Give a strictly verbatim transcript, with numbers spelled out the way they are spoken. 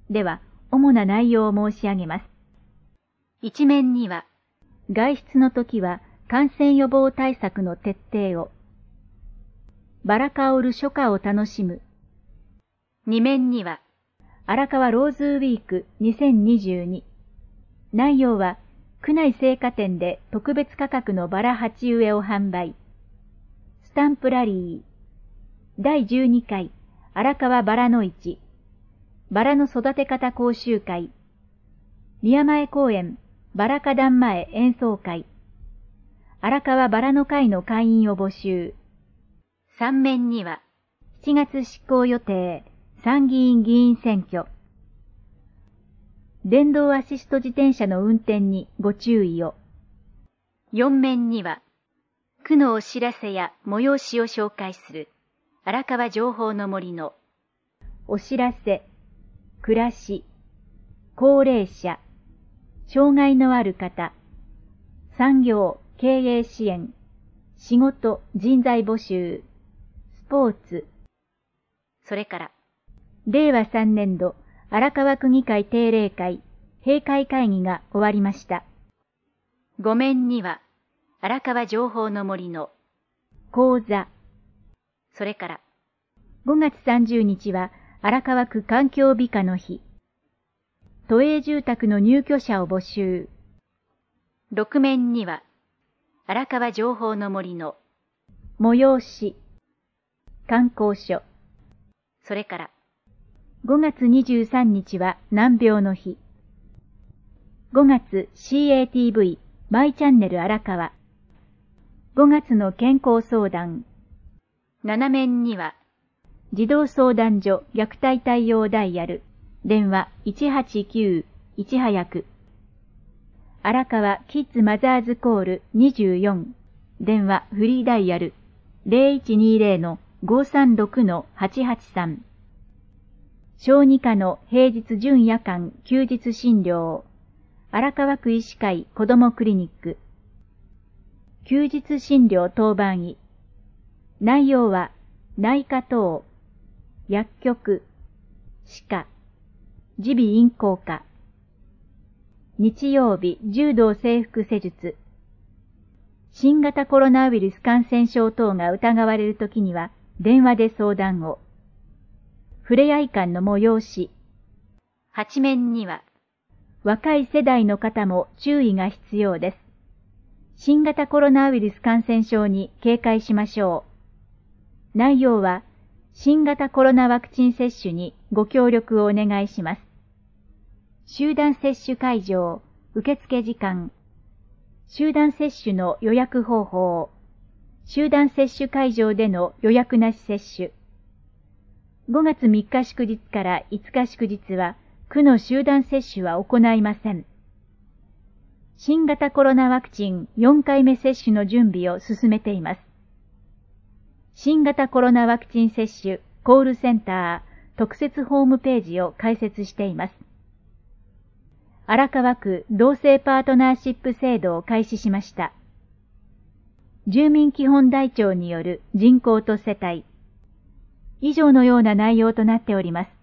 では、主な内容を申し上げます。一面には、外出の時は感染予防対策の徹底を。バラカオル初夏を楽しむ。二面には、荒川ローズウィークにせんにじゅうに。内容は、区内青果店で特別価格のバラ鉢植えを販売。スタンプラリー。だいじゅうにかい、荒川バラの市。バラの育て方講習会。宮前公園、バラ花壇前演奏会。荒川バラの会の会員を募集。三面には、しちがつ執行予定、参議院議員選挙。電動アシスト自転車の運転にご注意を。四面には、区のお知らせや催しを紹介する、荒川情報の森の、お知らせ、暮らし、高齢者、障害のある方、産業、経営支援、仕事、人材募集、スポーツ、それから、れいわさんねんど荒川区議会定例会、閉会会議が終わりました。ご面には、荒川情報の森の講座、それから、ごがつさんじゅうにちは荒川区環境美化の日、都営住宅の入居者を募集。ろく面には、荒川情報の森の催し、観光所、それから、ごがつにじゅうさんにちは難病の日。ごがつ シーエーティーブイ マイチャンネル荒川。ごがつの健康相談。なな面には、児童相談所虐待対応ダイヤル、電話いちはちきゅういち早く。荒川キッズマザーズコールにじゅうよん、電話フリーダイヤル ゼロいちにゼロのごさんろくのはちはちさん。小児科の平日準夜間休日診療、荒川区医師会子どもクリニック。休日診療当番医。内容は内科等、薬局、歯科、耳鼻咽喉科。日曜日柔道整復施術。新型コロナウイルス感染症等が疑われるときには電話で相談を。ふれあい館の催し。八面には、若い世代の方も注意が必要です。新型コロナウイルス感染症に警戒しましょう。内容は、新型コロナワクチン接種にご協力をお願いします。集団接種会場、受付時間、集団接種の予約方法、集団接種会場での予約なし接種。ごがつみっか祝日からいつか祝日は、区の集団接種は行いません。新型コロナワクチンよんかいめ接種の準備を進めています。新型コロナワクチン接種コールセンター特設ホームページを開設しています。荒川区同性パートナーシップ制度を開始しました。住民基本台帳による人口と世帯。以上のような内容となっております。